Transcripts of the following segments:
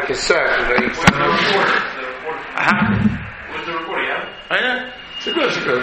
like a set. What's the recording, yeah? I know. It's good.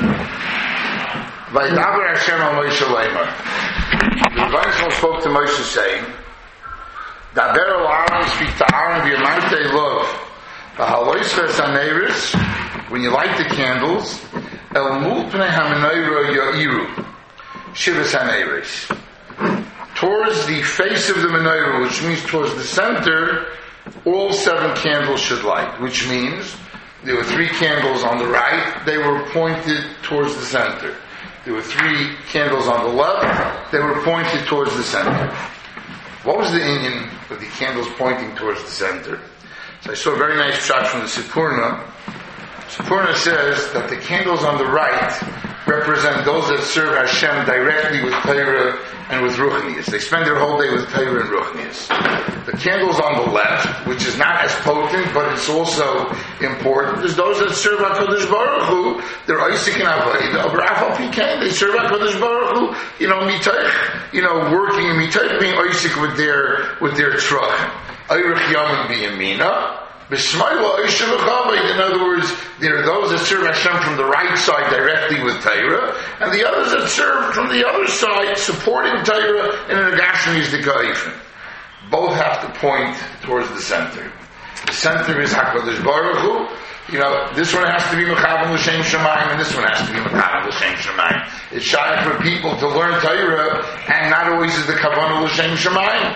Vaydaber Hashem al Moshe Leimer. The Rebbeinu spoke to Moshe saying, Daber al Aaron, speak to Aaron, v'yamante love. V'halois v'esaneiris, when you light the candles, el mulpnei hamenayra ya'iru, shivas haneiris. Towards the face of the menorah, which means towards the center, all 7 candles should light, which means there were 3 candles on the right, they were pointed towards the center. There were 3 candles on the left, they were pointed towards the center. What was the inyan of the candles pointing towards the center? So I saw a very nice shot from the Sipurna. Sipurna says that the candles on the right represent those that serve Hashem directly with Torah and with Ruchnius. They spend their whole day with Torah and Ruchnius. The candles on the left, which is not as potent, but it's also important, is those that serve HaKadosh Baruch Hu. They're Isaac and Avodah, but Afal Pikein, they serve HaKadosh Baruch Hu, mitoich, working in mitoich, being Isaac with their truck. Eirich Yom B'Yamina. In other words, there are those that serve Hashem from the right side directly with Torah, and the others that serve from the other side supporting Torah in an Agashmi's Dekaifin. Both have to point towards the center. The center is HaKadosh Baruch Hu. This one has to be Mechavan L'Shem Shemayim, and this one has to be Mechavan L'Shem Shemayim. It's shy for people to learn Torah, and not always is the Kavanah L'Shem Shemayim.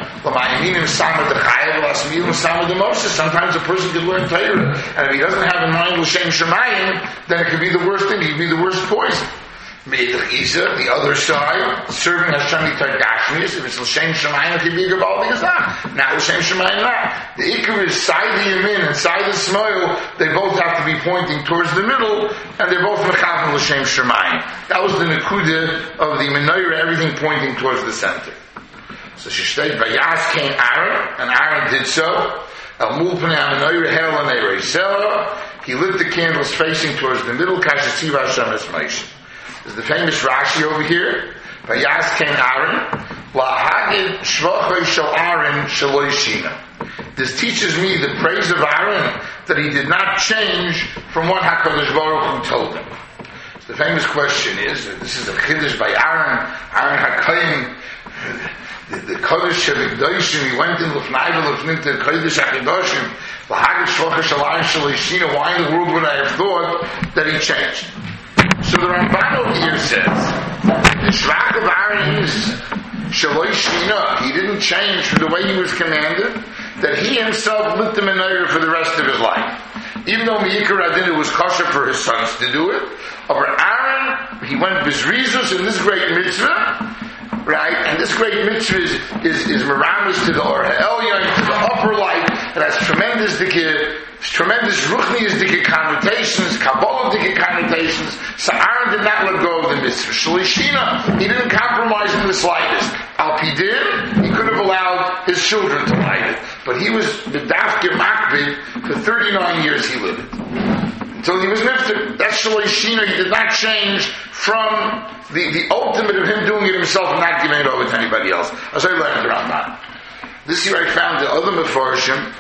Sometimes a person can learn Torah, and if he doesn't have in mind L'Shem Shemayim, then it could be the worst thing, it could be the worst poison. The other side, serving Hashem Gashmius, if it's L'Shem Shemayim, it could be Gabaldi Gazah. Not L'Shem Shemayim, not. The Ikar is side the Yamin and side the Smoil, they both have to be pointing towards the middle, and they're both Mechavan L'Shem Shemayim. That was the Nekuda of the Menorah, everything pointing towards the center. So she stated, Vayas came Aaron, and Aaron did so. He lit the candles facing towards the middle, Kashasiv Hashem es Moshe. There's the famous Rashi over here. Vayas came Aaron, Lahagid Shvachoi Shel Aaron Shaloi Shina. This teaches me the praise of Aaron, that he did not change from what HaKadosh Baruch Hu told him. So the famous question is, this is a Chiddush by Aaron HaKohen, the Kodesh HaKadoshim, he went in L'fnai V'L'fnim to Kodesh HaKadoshim, Lahagid Shvachoi Shel Aaron Shaloi Shina. Why in the world would I have thought that he changed? So the Ramban over here says, the Shvach of Aaron is Shaloi Shina. He didn't change from the way he was commanded, that he himself lit the menorah for the rest of his life. Even though Me'ikar Adin, it was kosher for his sons to do it, over Aaron, he went Bizrizus in this great mitzvah, right? And this great mitzvah is Meramis to the Or HaElyon, to the upper light. It has tremendous ruchnius connotations, Kabbalah connotations. So Aaron did not let go of the mitzvah. Shalishina, he didn't compromise in the slightest. Al-Pidin, he could have allowed his children to light it. But he was B'dafke Makbid, for 39 years he lived it. Until he was nifter. That's Shalishina, he did not change from the ultimate of him doing it himself and not giving it over to anybody else. As I learned around that. This year I found the other Mefarshim,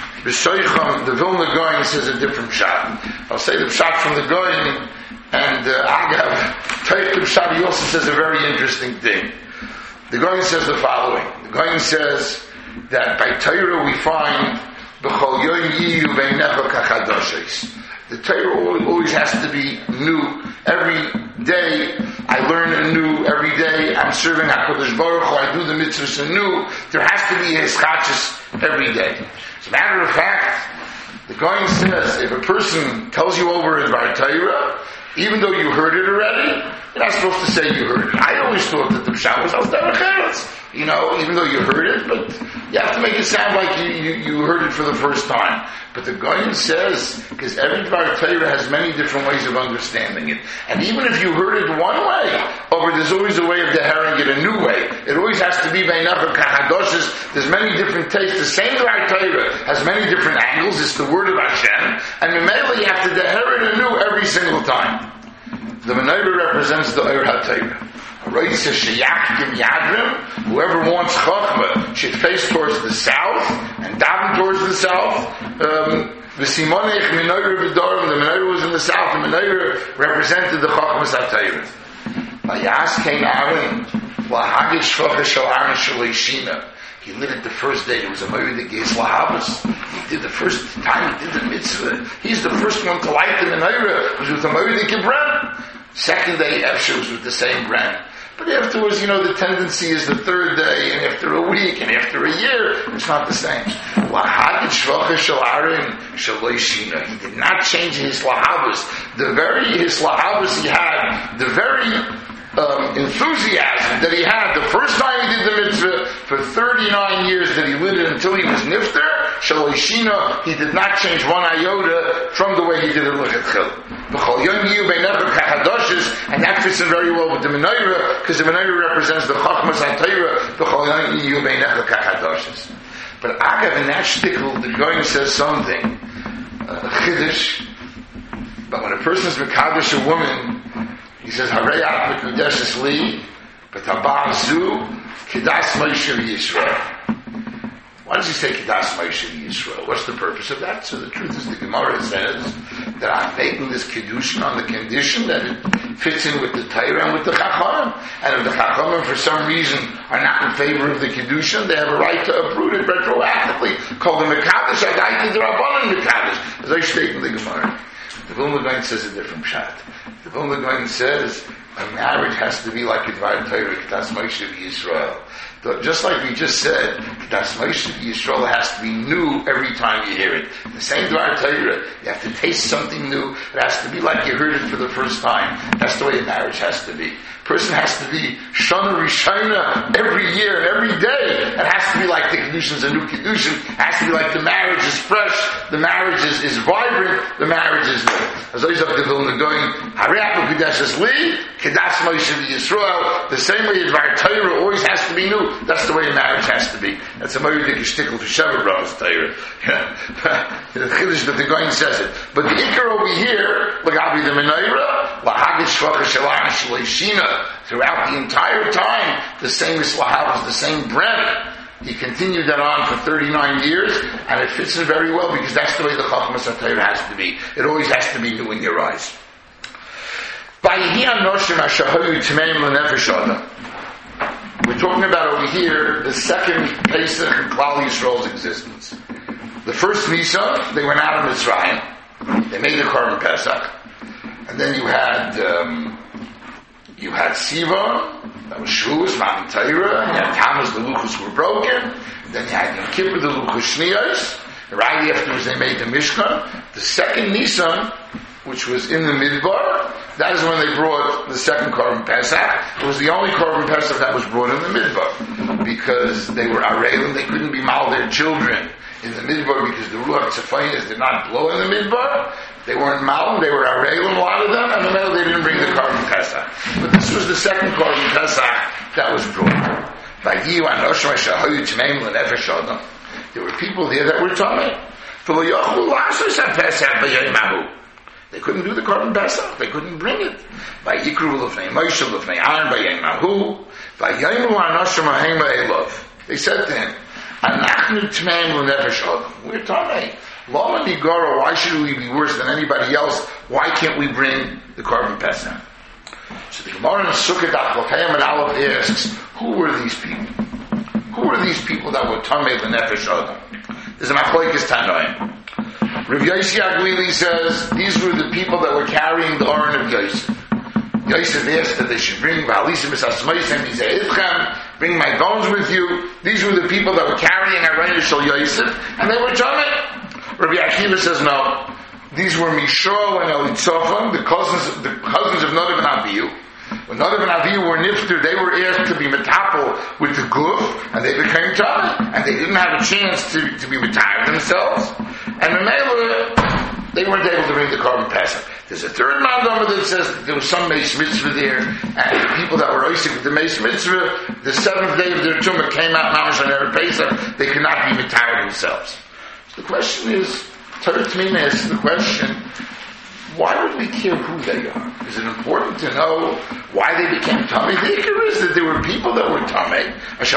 the Vilna Goyen says a different shot. I'll say the shot from the Goyen, and Agav, Taif Shot, he also says a very interesting thing. The Goyen says the following. The Goyen says that by Torah we find B'chol Yom Yiyu Veinecha Kachadoshes. The Torah always has to be new. Every day I learn anew. Every day I'm serving HaKadosh Baruch Hu. I do the mitzvahs anew. There has to be Hischachis every day. As a matter of fact, the Goyen says if a person tells you over a Dvar Torah, even though you heard it already, you're not supposed to say you heard it. I always thought that the Pshat was Al-Derech, even though you heard it, but you have to make it sound like you heard it for the first time. But the Goyen says, because every Dvar Torah has many different ways of understanding it. And even if you heard it one way, there's always a way of deherring it a new way. It always has to be Veinach Kahadoshes. There's many different tastes. The same Dvar Torah has many different angles. It's the word of Hashem. And Memela, you have to deher it anew every single time. The menorah represents the Or HaTorah. Whoever wants Chachma should face towards the south and daven towards the south. The menorah was in the south. The menorah represented the Chachmas HaTorah. He lit it the first day. There was a Moed Geis Lahabas. He did the first time he did the mitzvah. He's the first one to light the menorah. It was with the Moed Gebran. Second day, Efshe was with the same brand. But afterwards, the tendency is the third day, and after a week, and after a year, it's not the same. He did not change his lahabas. His lahabas he had, the very enthusiasm that he had the first time he did the mitzvah, for 39 years that he lit it until he was nifter, Shaloishina, he did not change one iota from the way he did it l'chatchil. And that fits in very well with the menorah, because the menorah represents the Chachmas HaTorah. But Agav, in that shtickle, the Goyen says something, Chiddush. But when a person is Mekadosh a woman, he says, Harei at Mekudeshes li, but Haba'al zu, Kedas Moshe Yisrael. Why does he say Kedas Moshe Yisrael? What's the purpose of that? So the truth is, the Gemara says that I'm making this Kiddushin on the condition that it fits in with the Torah and with the Chachamim. And if the Chachamim, for some reason, are not in favor of the Kiddushin, they have a right to uproot it retroactively. Call them Mekadosh, Adaiti D'Rabbanan Mekadosh. As I state in the Gemara. The Vilna Gaon says a different pshat. The Vilna Gaon says a marriage has to be like a Dvar Torah, Kedas Moshe Yisrael. Just like we just said, Kedas Moshe Yisrael has to be new every time you hear it. The same Dvar Torah, you have to taste something new. It has to be like you heard it for the first time. That's the way a marriage has to be. A person has to be Shana Rishona every year and every day. It has to be like the Kedushin's a new Kedushin. It has to be like the marriage is fresh, the marriage is vibrant, the marriage is new. As I said, the Vilna going, Hariach Kedeshes Li, Kedas Moshe Yisrael, the same way Dvar Torah always has to be new. That's the way a marriage has to be. That's a Moedik Shtickle for Sheva Brothers Torah. The Chiddush that the Goyen says it. But the Iker over here, Lagabi the Menorah, Lahagish Shvacha Shalan Shleishina, throughout the entire time, the same Islahav was the same Brennan. He continued that on for 39 years, and it fits in very well because that's the way the Chachmas HaTorah has to be. It always has to be new in your eyes. We're talking about over here the second Pesach in Klal Yisrael's existence. The first Nisan, they went out of Mitzrayim. They made the Korban Pesach. And then you had Siva, that was Shavuos, Matan Torah. You had Tammuz, the Luchos were broken. And then you had Yom Kippur, the Luchos Shniyos. Right afterwards they made the Mishkan. The second Nisan, which was in the Midbar, that is when they brought the second Korban Pesach. It was the only Korban Pesach that was brought in the Midbar, because they were Arelim, they couldn't be mal their children in the Midbar because the Ruach Tzafayis did not blow in the Midbar. They weren't mal, they were Arelim, a lot of them, and the middle they didn't bring the Korban Pesach. But this was the second Korban Pesach that was brought. There were people there that were Tomei. They couldn't do the Korban Pesach. They couldn't bring it. By Yikru l'fnei Moshe l'fnei Aaron b'yom Mahu v'yayimu ha'anoshim ha'hema elov. They said to him, "Anachnu tmeim l'nefesh adam." We're Tomei. Lama nigara. Why should we be worse than anybody else? Why can't we bring the Korban Pesach? So the Gemara in Sukkot Daf Chayim and Aleph asks, who were these people? Who were these people that were Tomei l'nefesh adam? There's a machlokes Tanoim. Rav Yossi Aglili says these were the people that were carrying the Aron of Yosef. Yosef asked that they should bring bring my bones with you. These were the people that were carrying Aron Shel Yosef, and they were Tomei. Rabbi Akiva says no. These were Mishol and Elitzophan, the cousins of Nadav and Avihu. When Nadav and Avihu were nifter, they were asked to be metapel with the guf, and they became Tomei, and they didn't have a chance to be metayer themselves. And the Mela, they weren't able to bring the Korban Pesach. There's a third mandama that says that there was some Meis Mitzvah there, and the people that were Isaac with the Meis Mitzvah, the seventh day of their Tumah came out Mamash on Erev Pesach, they could not be metayer themselves. So the question is, Torah T'mim asks the question, why would we care who they are? Is it important to know why they became Tamei? The Ikar is that there were people that were Tamei,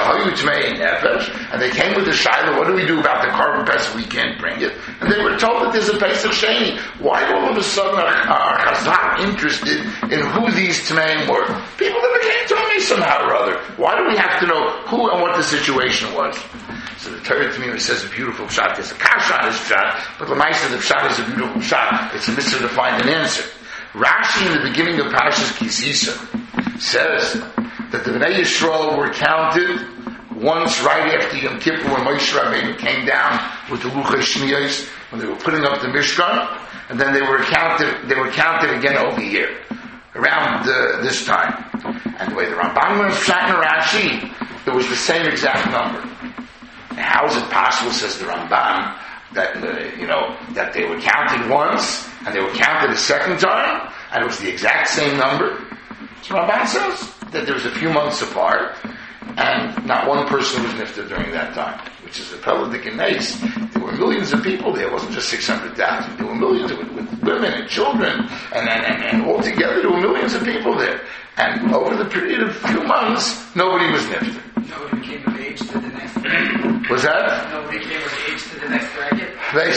and they came with the Shaila, what do we do about the Korban Pesach? We can't bring it. And they were told that there's a Pesach Sheni. Why all of a sudden are Chazal interested in who these Tameim were? People that became Tamei somehow or other. Why do we have to know who and what the situation was? So the Torah to me says a beautiful pshat. There's a kasha on this pshat, but the Maisa the pshat is a beautiful pshat. It's a mitzvah to find an answer. Rashi in the beginning of Parashas Kisisa says that the Bnei Yisrael were counted once right after Yom Kippur when Moshe Rabbeinu came down with the Luchei Shniyos when they were putting up the Mishkan, and then they were counted again over here around this time. And the way the Ramban learns pshat in Rashi, it was the same exact number. Now, how is it possible, says the Ramban, that that they were counted once and they were counted a second time and it was the exact same number? So Ramban says that there was a few months apart and not one person was nifted during that time, which is a Peladik and Nace. There were millions of people there. It wasn't just 600,000. There were millions with women and children and all together there were millions of people there. And over the period of a few months, nobody was nifted. Nobody came of age to the next bracket. Was that? Nobody came of age to the next bracket.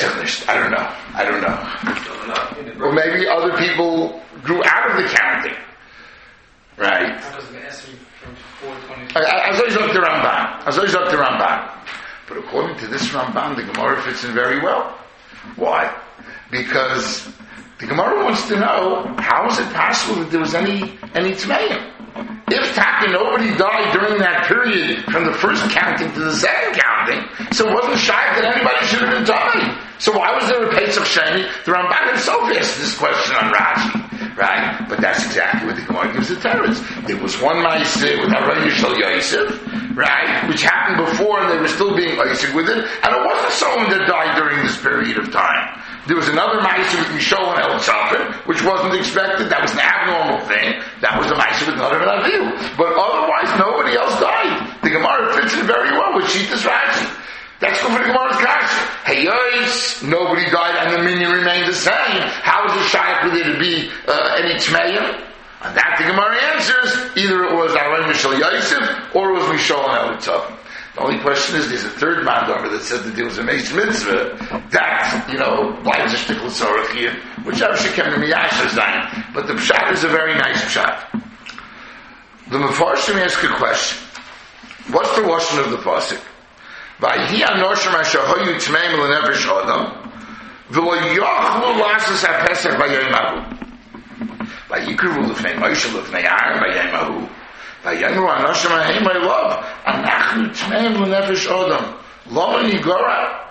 I don't know. Or maybe other people grew out of the counting. Right? How does the Esri from 420? Azoy's up to Ramban. But according to this Ramban, the Gemara fits in very well. Why? Because the Gemara wants to know, how is it possible that there was any Tmeim? If Taka nobody died during that period from the first counting to the second counting, so it wasn't shy that anybody should have been dying. So why was there a Pesach Sheni? The Ramban himself asked this question on Rashi, right? But that's exactly what the Gemara gives the teretz. There was one Ma'aseh with Haran Yishal Yosef, right, which happened before and they were still being Isaac with it, and it wasn't someone that died during this period of time. There was another Ma'aseh with Mishol and El Tzapin, which wasn't expected. That was an abnormal thing. That was the Ma'aseh with Nadav and Avihu. But otherwise, nobody else died. The Gemara fits in very well with Shitas Rashi. That's good for the Gemara's kasha. Hey, yois, nobody died and the minyan remained the same. How is it shaykh for there to be any Tmeim? And that the Gemara answers, either it was Aaron Mishal Yosef or it was Mishol and El Tzapin. The only question is, there's a third mandamar that said that there was a Meis Mitzvah that, bleibt a shtickl tzorach here, which actually came to Miyasher Zayin. But the pshat is a very nice pshat. The Mefarshim ask a question. What's the lashon of the pasuk? Vayhi anoshim asher hayu tmeim lenefesh adam, v'lo yachlu lasas hapesach vayayim ahu. Vayikru l'fnei Moshe l'fnei Aaron vayayim ahu. Vayayimru anoshim ahei my love, anachnu tmeim lenefesh adam, lama nigora.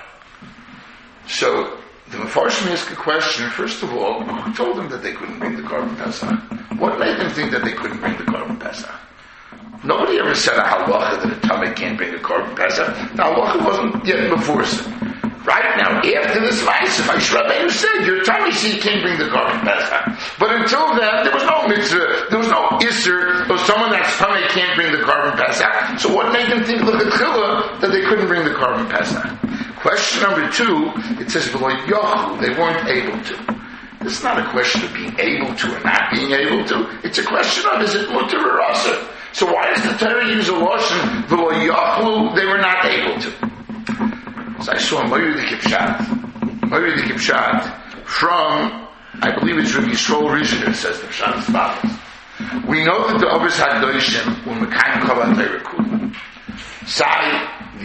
So the Mefarshim ask a question. First of all, who told them that they couldn't bring the Korban Pesach? What made them think that they couldn't bring the Korban Pesach? Nobody ever said a halacha that a Tamei can't bring a Korban Pesach. The halacha wasn't yet before sin. Right now, after this Ma'aseh, Moshe Rabbeinu said, your Tamei, so you can't bring the Korban Pesach. But until then, there was no mitzvah, there was no isser of someone that's Tamei can't bring the Korban Pesach. So what made them think l'chatchila that they couldn't bring the Korban Pesach? Question number 2, it says, they weren't able to. This is not a question of being able to or not being able to. It's a question of, is it mutter or asur? So why does the Torah use a lashon, they were not able to? So I saw Moiri the Kipshat, from, I believe it's Rabbi Yisrael Rishon, says the Pshat as follows. We know that the Avos HaKadoshim were Mekayim Chavat Torah Kula. Sai,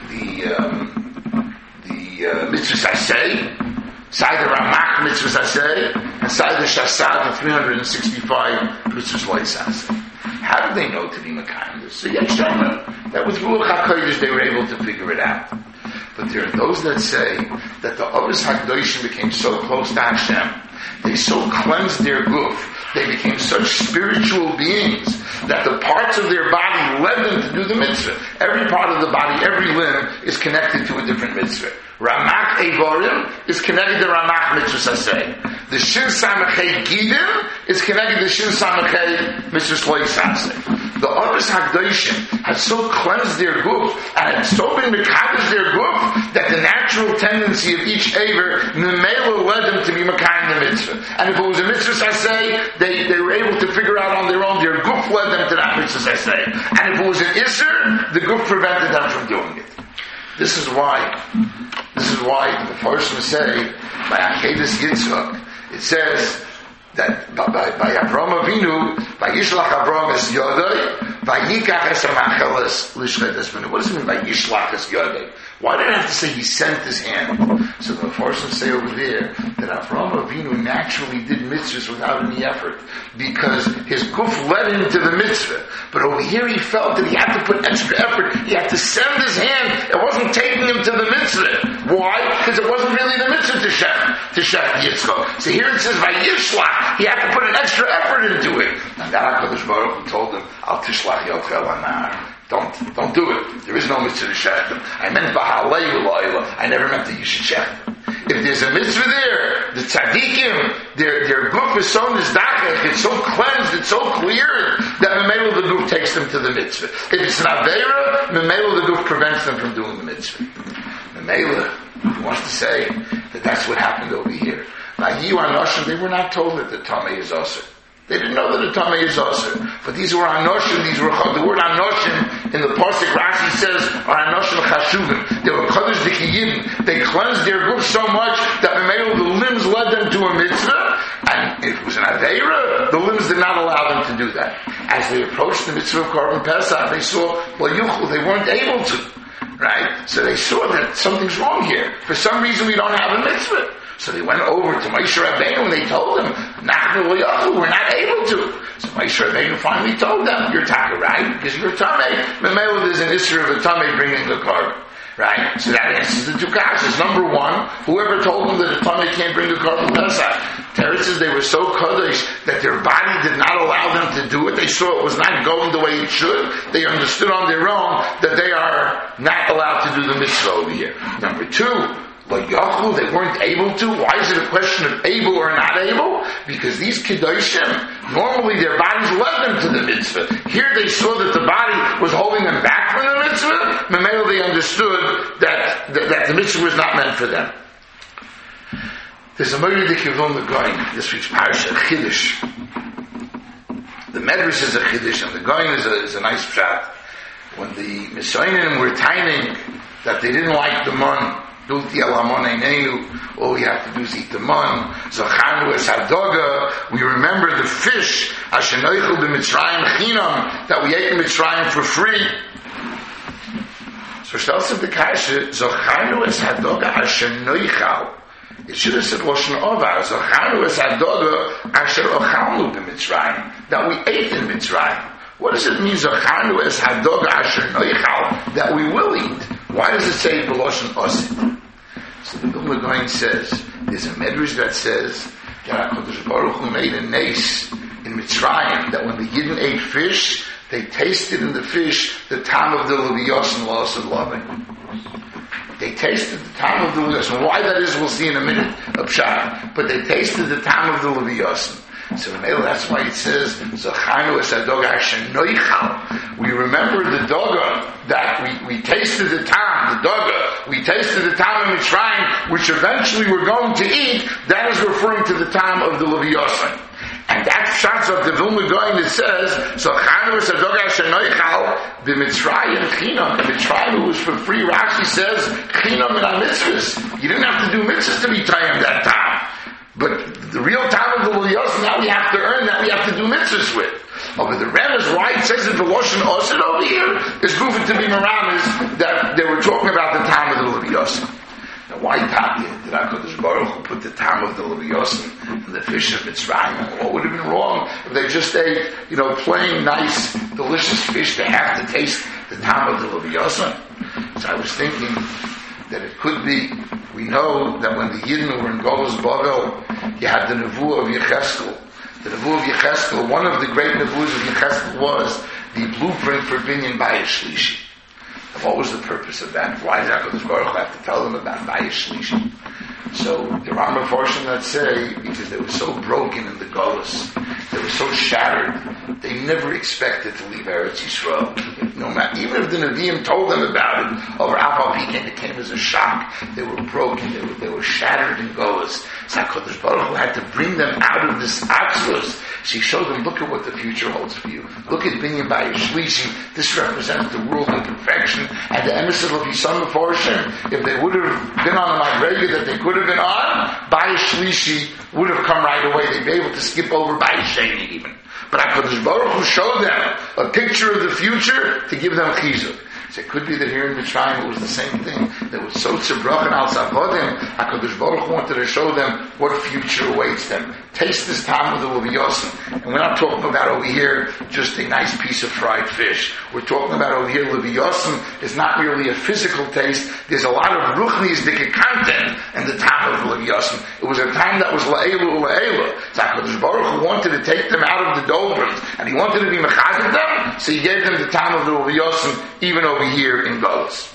the mitzvahs aseh, Sai the Ramach mitzvahs aseh, and Sai the Shasad, the 365 mitzvahs lois aseh. How did they know to be Mekayim? So Yeshama, that was Ruach HaKodesh, they were able to figure it out. But there are those that say that the Avos HaKadoshim became so close to Hashem, they so cleansed their guf, they became such spiritual beings that the parts of their body led them to do the mitzvah. Every part of the body, every limb is connected to a different mitzvah. Ramach Eivorim is connected to Ramach Mitzvah Saseh. The Shin Samachei Gidim is connected to Shin Samachei Mitzvah Lois Saseh. the Oris HaKadoshim had so cleansed their guf and had so been mekadosh their guf that the natural tendency of each aver memela led them to be mekayim the mitzvah. And if it was a mitzvah saseh, they were able to figure out on their own. Their guf led them to that mitzvah saseh. And if it was an isser, the guf prevented them from doing it. This is why the Farshim say by Akedas Yitzchak, it says that by Avraham Avinu, by Yishlach Avraham es Yodai, by Yikach es Amacheles Lishchet Esmenu. What does it mean by Yishlach es Yodai? Why did I have to say he sent his hand? So the Farshim say over there that Avraham Avinu naturally did mitzvahs without any effort because his guf led him to the mitzvah. But over here he felt that he had to put extra effort. He had to send his hand. It wasn't taking him to the mitzvah. Why? Because it wasn't really the mitzvah to Shech Yitzchak. So here it says by Yishlach, he had to put an extra effort into it. And that HaKadosh Baruch Hu told him, Al Tishlach Yochel Anar. Don't do it. There is no mitzvah to shech them. I meant b'halei v'lo'ila. I never meant that you should shech them. If there's a mitzvah there, the tzaddikim, their guf is so nizdachek, it's so cleansed, it's so clear, that memelo the guf takes them to the mitzvah. If it's an avera, memelo the guf prevents them from doing the mitzvah. Memelo, he wants to say that that's what happened over here. Now, you Anoshim, they were not told that the Tameh is also. They didn't know that the Tameh is also. But these were Anoshim, the word Anoshim in the Pasuk Rashi says are Anoshim Chashuvim. They were Kodesh Dikiyim. They cleansed their group so much that the limbs led them to a mitzvah. And if it was an Aveira, the limbs did not allow them to do that. As they approached the mitzvah of Korban Pesach, they saw, they weren't able to. Right? So they saw that something's wrong here. For some reason we don't have a mitzvah. So they went over to Moshe Rabbeinu and they told him, we're not able to. So Moshe Rabbeinu finally told them, you're taka, right? Because you're tamei. Memela, there's an issue of a tamei bringing the carbon. Right? So that answers the two kashas. Number one, whoever told them that a tamei can't bring the carbon Pesach? Teretz says they were so kodesh that their body did not allow them to do it. They saw it was not going the way it should. They understood on their own that they are not allowed to do the mitzvah over here. Number two, but Yaakov, they weren't able to. Why is it a question of able or not able? Because these Kedoshim, normally their bodies led them to the mitzvah. Here they saw that the body was holding them back from the mitzvah. Memela, they understood that the mitzvah was not meant for them. There's a Moed Kivon Goin, this week's parasha, Chiddush. The Medrash is a Chiddush, and the Goin is a nice pshat. When the Misoinim were tining that they didn't like the mon, Dulti alamon einenu, all we have to do is eat the mon. Zochanu es hadoga, we remember the fish, ashenoichel b'mitzrayim chinam, that we ate in Mitzrayim for free. So Shtalsim the Kasha, Zochanu es hadoga ashenoichal. It should have said Lashon Ovar, Zochanu es hadoga asher ochalnu b'mitzrayim, that we ate in Mitzrayim. What does it mean, Zochanu es hadoga asher noichal, that we will eat? Why does it say B'loshen Osid? So the Vilna Gaon says, there's a medrash that says that HaKadosh Baruch Hu made a nace in Mitzrayim, that when the Yidden ate fish, they tasted in the fish the time of the Levios and loss of loving. They tasted the time of the Levios. Why that is, we'll see in a minute of Pshat. But they tasted the time of the Levios. So that's why it says, Zochanu es hadoga ashenoichal. We remember the doga that we tasted the time, the doga, we tasted the time of Mitzrayim, which eventually we're going to eat. That is referring to the time of the Leviyosim. And that shots of the Vilna Gaon that says, Zochanu es hadoga ashenoichal, the Mitzrayim chinam. The Mitzrayim was for free. Rashi says, chinam in our mitzvahs. You didn't have to do mitzvahs to be tayim that time. But the real time of the Liyos, now we have to earn that, we have to do mitzvahs with. But the Rebbe's why it says that the Lashon Osid over here is proven to be Maramis, that they were talking about the time of the Liyos. Now why Tapia did HaKadosh Baruch Hu put the time of the Liyos and the fish of Mitzrayim? What would have been wrong if they just ate, plain, nice, delicious fish? They have to taste the time of the Liyos. So I was thinking that it could be, we know that when the Yidden were in Golos Bavel, you had the Nevuah of Yecheskel. The Nevuah of Yecheskel, one of the great Nevuahs of Yecheskel was the blueprint for Binyan Bayis Shlishi. And what was the purpose of that? Why did HaKadosh Baruch Hu have to tell them about Bayis Shlishi? So there are Mefarshim that say, because they were so broken in the Golos, they were so shattered. They never expected to leave Eretz Yisrael. No matter, even if the Nevi'im told them about it, over Apal Pekin, it came as a shock. They were broken. They were shattered in Golas. So HaKadosh Baruch Hu had to bring them out of this Atzlus. She showed them, look at what the future holds for you. Look at Binyan Bayis Shlishi. This represents the world of perfection. And the emissaries will be some before Hashem. If they would have been on the Madrega that they could have been on, Bayis Shlishi would have come right away. They'd be able to skip over Bayis Sheni even. But HaKadosh Baruch Hu showed them a picture of the future to give them chizuk. So it could be that here in Mitzrayim it was the same thing. There was so tzibrochen al tzavodim. HaKadosh Baruch Hu wanted to show them what future awaits them. Taste this time of the Leviyosim. And we're not talking about over here just a nice piece of fried fish. We're talking about over here Leviyosim is not merely a physical taste. There's a lot of ruchni's dike content in the time of Leviyosim. It was a time that was la'elu la'elu. So HaKadosh Baruch Hu wanted to take them out of the doldrums, and he wanted to be mechazed them, so he gave them the time of the Leviyosim even over here in Golos.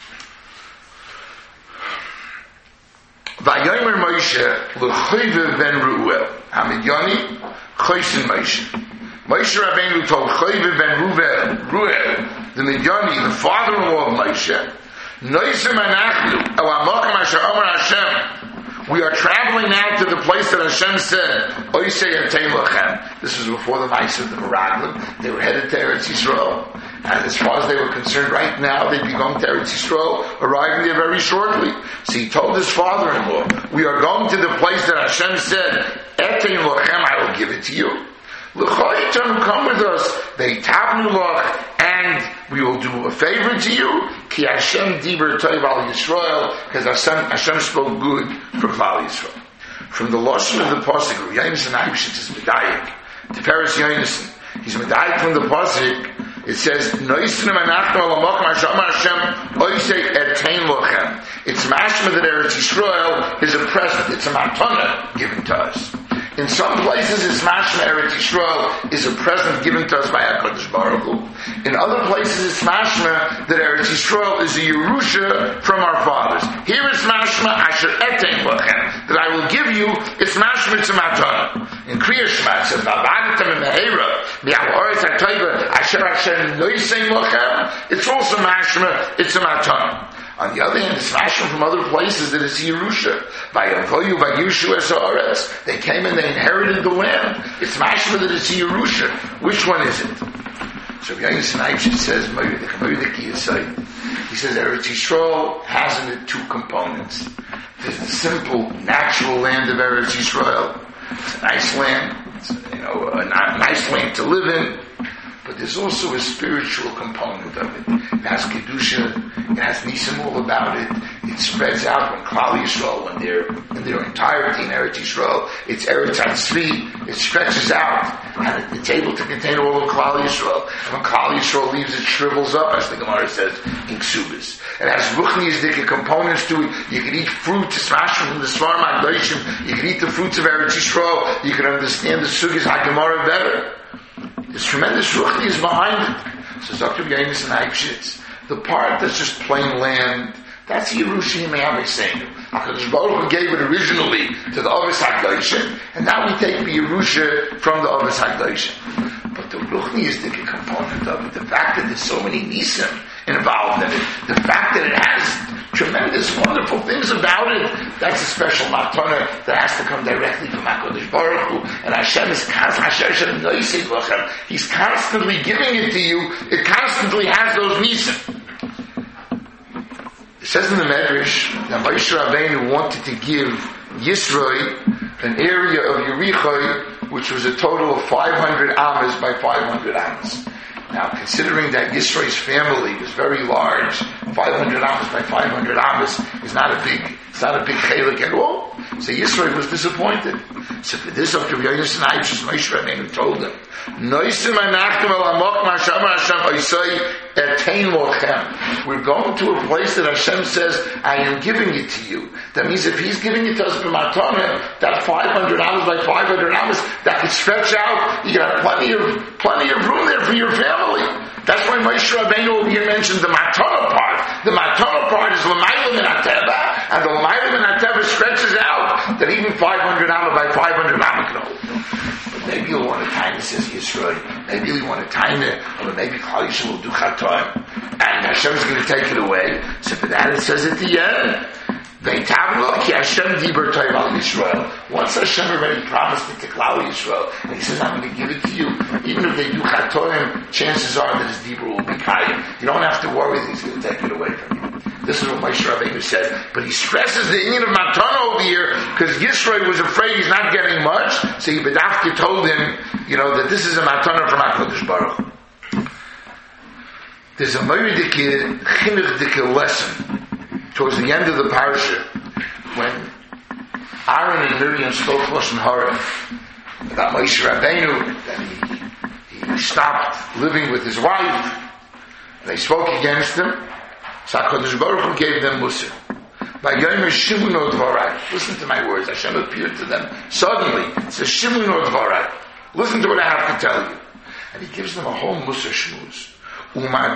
Vayomer Moshe l'Choyve ben Ruel Hamidyani Choysin Moshe. Moshe Rabbeinu told Choyve ben Ruel, the Midyani, the father-in-law of Moshe, Noisim Anachnu El Amokim Asher Omer Hashem. We are traveling now to the place that Hashem said, Oisei Atei Lochem. This was before the mice of the Meraglim. They were headed to Eretz Yisrael. And as far as they were concerned, right now, they'd be going to Eretz Yisrael, arriving there very shortly. So he told his father-in-law, we are going to the place that Hashem said, Atei Lochem, I will give it to you. L'choyitam, come with us. They tabnu loch, and we will do a favor to you. Ki Hashem diber toiv al Yisrael, because Hashem spoke good for Klal Yisrael. From the lashon of the pasuk, Yonasan Aibshitz is medayik. Tiferes Yonasan, he's medayik from the pasuk. It says, Noisnim anachnu alamokim Hashem oisei etein lochem. It's mashma that Eretz Yisrael is a present. It's a matana given to us. In some places, it's mashma Eretz Yisrael is a present given to us by HaKadosh Baruch Hu. In other places, it's mashma that Eretz Yisrael is a Yerusha from our fathers. Here it's mashma asher etein lochem, that I will give you. It's mashma, it's a matana. In Kriya Shema, it says, V'avadatem me'hera mi'al oretz ha'toiva asher Hashem noisei lochem. It's also mashma, it's a matana. On the other hand, it's mashma from other places that it's Yerusha. Vayavoyu vayushu es ha'aretz. They came and they inherited the land. It's mashma that it's Yerusha. Which one is it? So Yonasan Aibshitz says, he says Eretz Yisrael has in it two components. There's the simple, natural land of Eretz Yisrael. It's a nice land. It's, a nice land to live in. But there's also a spiritual component of it. It has Kedusha, it has Nisim all about it. It spreads out when Klal Yisrael, when their entirety in Eretz Yisrael, it's Eretz HaTzvi, it stretches out, and it's able to contain all of Klal Yisrael. And when Klal Yisrael leaves, it shrivels up, as the Gemara says, in Ksubis. It has Ruchni's components to it. You can eat fruit, it's mashma from the Svarim HaKadoshim. You can eat the fruits of Eretz Yisrael. You can understand the Sugis HaGemara better. There's tremendous ruchnis behind it. So Dr. Yonasan Aibshitz, the part that's just plain land, that's Yerusha Yimei Avosenu. HaKadosh Baruch Hu gave it originally to the Avos HaKadoshim, and now we take the Yerusha from the Avos HaKadoshim. But the ruchni is the component of it. The fact that there's so many nisim involved in it, the fact that it has tremendous, wonderful things about it, that's a special matana that has to come directly from HaKadosh Baruch Hu. And Hashem is constantly, He's constantly giving it to you. It constantly has those nisim. It says in the Medrash that Moshe Rabbeinu wanted to give Yisroi an area of Yericho, which was a total of 500 amas by 500 amas. Now, considering that Yisro's family was very large, 500 amas by 500 amas is not a big chelik at all. So Yisro was disappointed. So for this, Dr. Yonasan Aibshitz, Moshe Rabbeinu told him, Noisim anachnu el amokim Hashem oisei etein lochem. We're going to a place that Hashem says, I am giving it to you. That means if He's giving it to us from Matana, that 500 amas by 500 amas, that could stretch out. You got plenty of room there for your family. That's why Moshe Rabbeinu over here mentioned the Matana part. The Matana part is L'mayla min HaTeva, and the L'mayla min HaTeva stretches out that even 500 amas by 500 amas can hold. maybe you'll want to time it, says Yisrael. Maybe you'll want to time it, or maybe Klal Yisrael will do Chatoim, and Hashem is going to take it away. So for that, it says at the end, once Hashem already promised it to Klal Yisrael, and He says, I'm going to give it to you, even if they do Chatoim, chances are that His Dibur will be Kayim. You don't have to worry that He's going to take it away from you. This is what Moshe Rabbeinu said. But he stresses the inyan of Matana over here, because Yisrael was afraid he's not getting much, so Yibedavka told him, that this is a Matana from HaKadosh Baruch Hu. There's a Moedike, Chinuchdike lesson towards the end of the parasha, when Aaron and Miriam spoke Lashon Hara about Moshe Rabbeinu, that he stopped living with his wife, they spoke against him, so HaKadosh Baruch Hu gave them Musar. By Yomer Shimuno Dvarai, listen to my words, Hashem appeared to them suddenly, it says Shimuno Dvarai, listen to what I have to tell you. And he gives them a whole Musar Shmuz. Why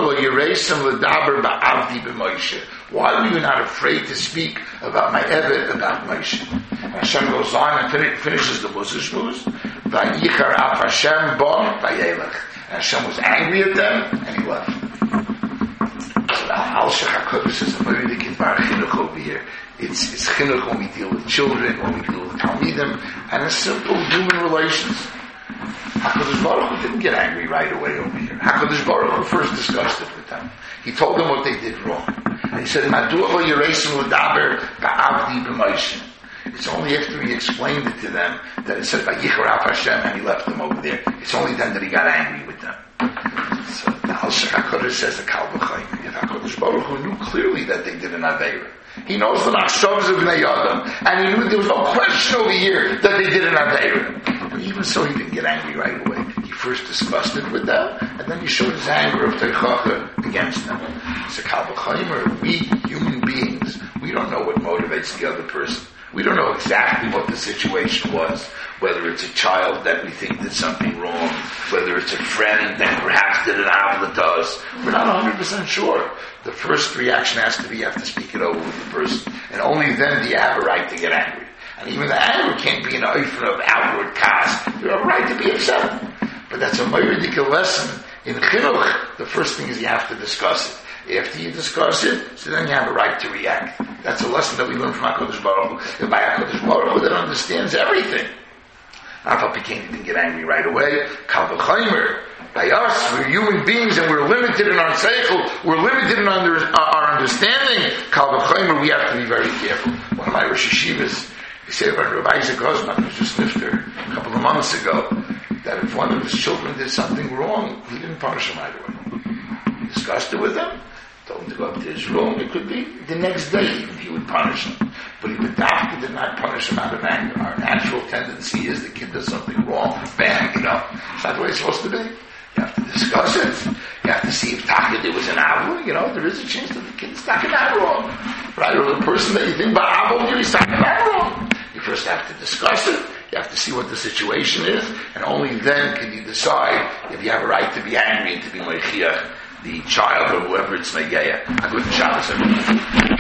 were you not afraid to speak about my Eved, about Moshe? And Hashem goes on and finishes the Musar Shmuz. Vayichar af Hashem bo vayelech. And Hashem was angry at them, and he left. So the Al Shech HaKodesh is a very big chinuch over here. It's chinuch when we deal with children, when we deal with Talmidim, and it's simple human relations. HaKadosh Baruch Hu didn't get angry right away over here. HaKadosh Baruch Hu first discussed it with them. He told them what they did wrong. And he said, it's only after he explained it to them that it said, Vayichar af Hashem, and he left them over there. It's only then that he got angry with them. So the Al Shech HaKodesh says, the Kal B'chaim, HaKadosh Baruch Hu knew clearly that they did an Aveira. He knows the Machshavos of Bnei Adam, and he knew there was no question over here that they did an Aveira. But even so, he didn't get angry right away. He first discussed it with them, and then he showed his anger of Teichacha against them. So Kal B'chaim, we human beings, we don't know what motivates the other person. We don't know exactly what the situation was, whether it's a child that we think did something wrong, whether it's a friend that perhaps did an avla to us. We're not 100% sure. The first reaction has to be, you have to speak it over with the person, and only then do you have a right to get angry. And even the anger can't be an oifen of outward cast. You have a right to be upset. But that's a moedic lesson. In chinuch, the first thing is you have to discuss it. After you discuss it, so then you have a right to react. That's a lesson that we learn from HaKadosh Baruch Hu. And by HaKadosh Baruch Hu that understands everything. Alpha Pekin didn't get angry right away. Kal V'chaimer. By us, we're human beings and we're limited in our seichel, we're limited in our understanding. Kal V'chaimer, we have to be very careful. One of my Rosh Hashivas, he said about Rabbi Isaac Osman, who was just nifter a couple of months ago, that if one of his children did something wrong, he didn't punish him right away. He discussed it with them, told him to go up to his room. It could be the next day even he would punish him. But he did not punish him out of anger. Our natural tendency is the kid does something wrong, bang, It's not the way it's supposed to be. You have to discuss it. You have to see if Taka there was an avla. There is a chance that the kid's taking that wrong. Right? Or the person that you think about avla, he's taking that wrong. You first have to discuss it. You have to see what the situation is, and only then can you decide if you have a right to be angry and to be moichiach the child or whoever it's negeya. A good Shabbos, everyone.